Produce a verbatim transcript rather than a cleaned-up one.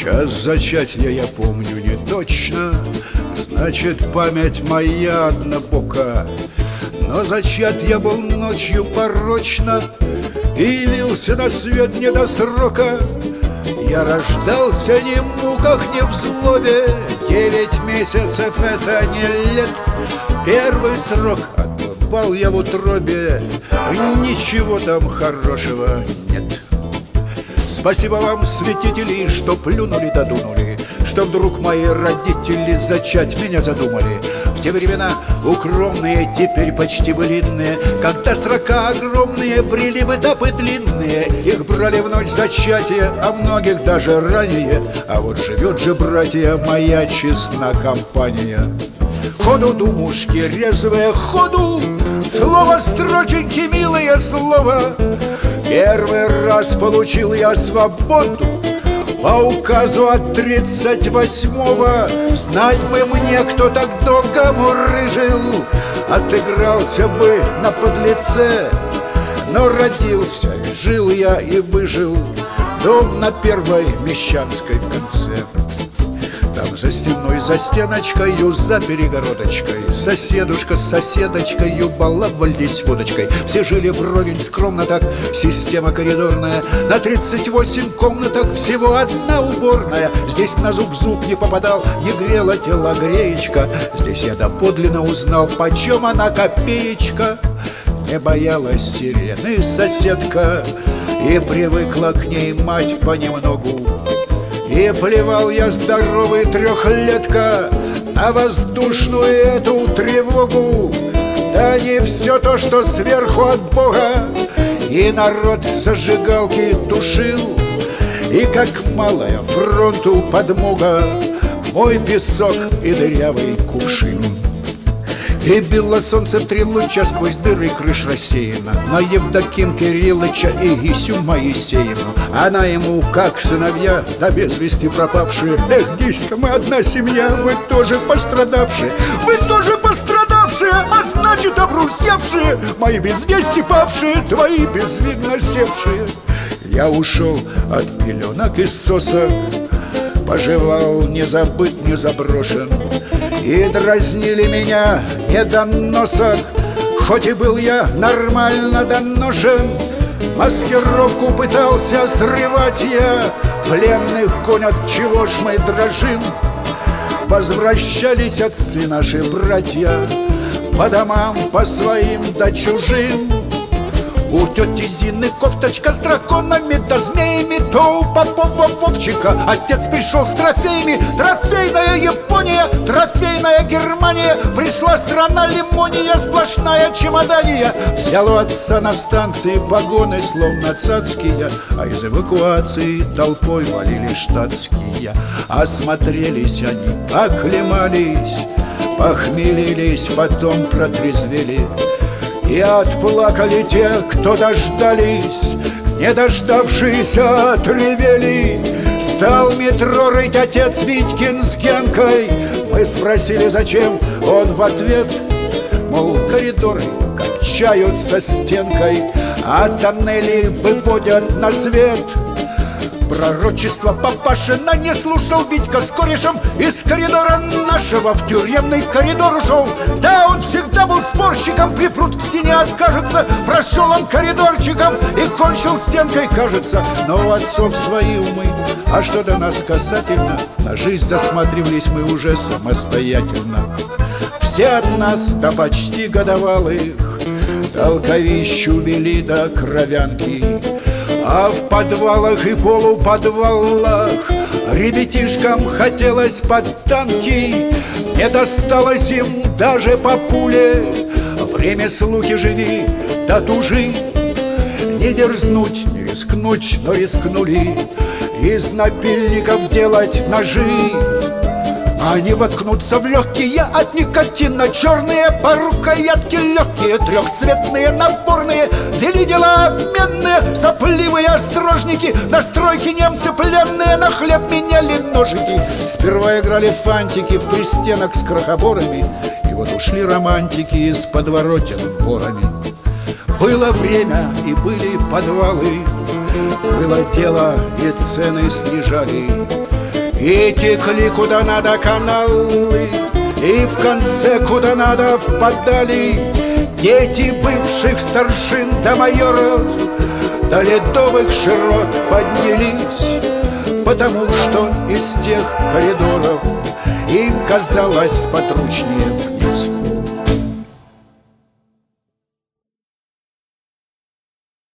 Час зачатия я помню не точно, значит, память моя однобока. Но зачат я был ночью порочно и явился на свет не до срока. Я рождался ни в муках, ни в злобе, девять месяцев — это не лет. Первый срок отбывал я в утробе, ничего там хорошего нет. Спасибо вам, святители, что плюнули да дунули, что вдруг мои родители зачать меня задумали. В те времена укромные, теперь почти былинные, когда срока огромные брели в этапы длинные. Их брали в ночь зачатия, а многих даже ранее. А вот живет же, братья, моя честна компания. Ходу, думушки, резвые, ходу, слово строченьки, милое слово. Первый раз получил я свободу по указу от тридцать восьмого. Знать бы мне, кто так долго мурыжил, отыгрался бы на подлеце. Но родился, жил я и выжил, дом на Первой Мещанской в конце. Там за стеной, за стеночкою, за перегородочкой соседушка с соседочкою баловались водочкой. Все жили вровень скромно так, система коридорная. На тридцать восемь комнаток всего одна уборная. Здесь на зуб зуб не попадал, не грела телогреечка. Здесь я доподлинно узнал, почем она копеечка. Не боялась сирены соседка, и привыкла к ней мать понемногу. И плевал я, здоровый трехлетка, на воздушную эту тревогу. Да не все то, что сверху от Бога, и народ зажигалки тушил. И как малая фронту подмога мой песок и дырявый кувшин. И било солнце в три луча сквозь дыры крыш рассеяно на Евдоким Кириллыча и Гисю Моисеевну. Она ему, как сыновья, да без вести пропавшие. Эх, Гиська, мы одна семья, вы тоже пострадавшие. Вы тоже пострадавшие, а значит обрусевшие. Мои без вести павшие, твои безвидно севшие. Я ушел от пеленок и сосок, поживал, не забыт, не заброшен. И дразнили меня недоносок, хоть и был я нормально доношен. Маскировку пытался срывать я, пленных конь, от чего ж мы дрожим. Возвращались отцы наши братья по домам, по своим да чужим. У тети Зины кофточка с драконами да змеями, то у Попова Вовчика отец пришел с трофеями. Трофейная Япония, трофейная Германия, пришла страна лимония, сплошная чемодания. Взял у отца на станции погоны, словно цацкие, а из эвакуации толпой валили штатские. Осмотрелись они, оклемались, похмелились, потом протрезвели. И отплакали те, кто дождались, не дождавшиеся отревели. Стал метро рыть отец Витькин с Генкой. Мы спросили, зачем, он в ответ, мол, коридоры качаются стенкой, а тоннели выводят на свет. Пророчество папашина не слушал Витька с корешем, из коридора нашего в тюремный коридор ушел. Да, он всегда был спорщиком, припрут к стене откажется. Прошел он коридорчиком и кончил стенкой, кажется. Но у отцов свои умы, а что до нас касательно, на жизнь засматривались мы уже самостоятельно. Все от нас до почти годовалых толковищу вели до кровянки. А в подвалах и полуподвалах ребятишкам хотелось под танки. Не досталось им даже по пуле. Время слухи живи, да тужи. Не дерзнуть, не рискнуть, но рискнули из напильников делать ножи. Они воткнутся в легкие от никотина, черные по рукоятке легкие, трехцветные, наборные, вели дела обменные, сопливые острожники, на стройке немцы пленные на хлеб меняли ножики. Сперва играли фантики в пристенок с крохоборами, и вот ушли романтики из подворотен ворами. Было время и были подвалы, было дело и цены снижали. И текли куда надо каналы, и в конце куда надо впадали дети бывших старшин до майоров, до ледовых широт поднялись, потому что из тех коридоров им казалось подручнее